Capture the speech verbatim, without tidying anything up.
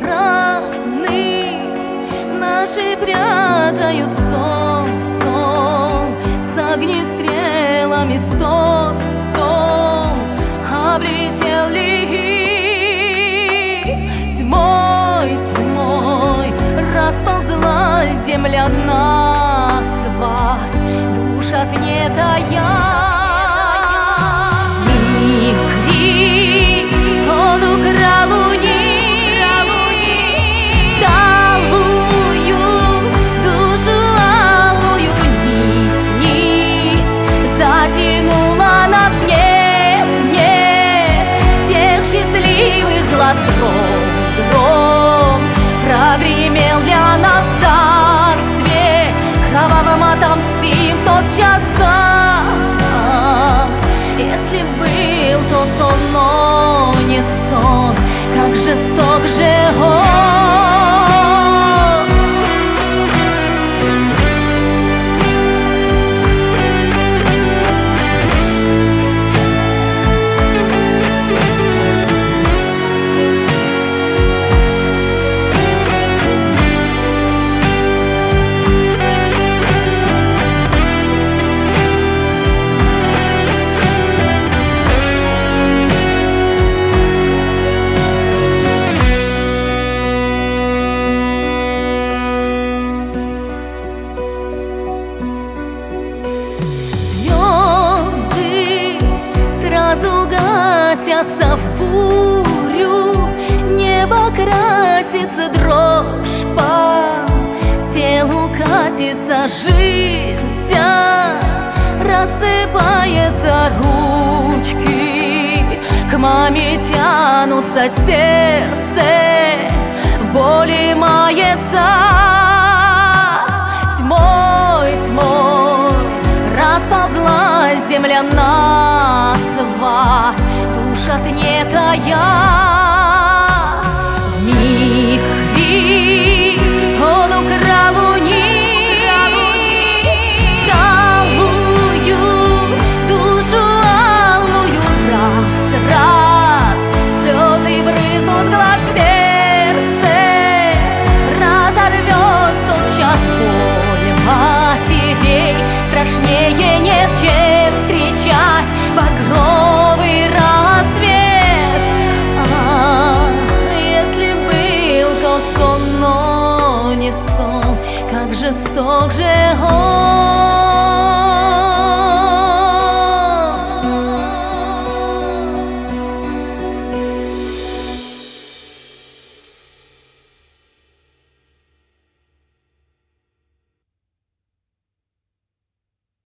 раны наши прятают сон, сон с огнестрелами стон, стон облетел лихий. Тьмой, тьмой расползлась земля нас, вас, душа не тая. Гром, гром прогремел для нас в царстве, кровавым отомстим в тот час. Если был то сон, но не сон, как жесток же он. Гасятся в бурю, небо красится, дрожь по телу катится, жизнь вся рассыпается, ручки к маме тянутся, сердце в боли мается. Тьмой, тьмой расползлась земля нас, вас, душа не тая. Вмиг крик он украл у них, алую душу алую, раз, раз слезы брызнут с глаз, сердце разорвет тот час боль матерей, страшнее нет чем.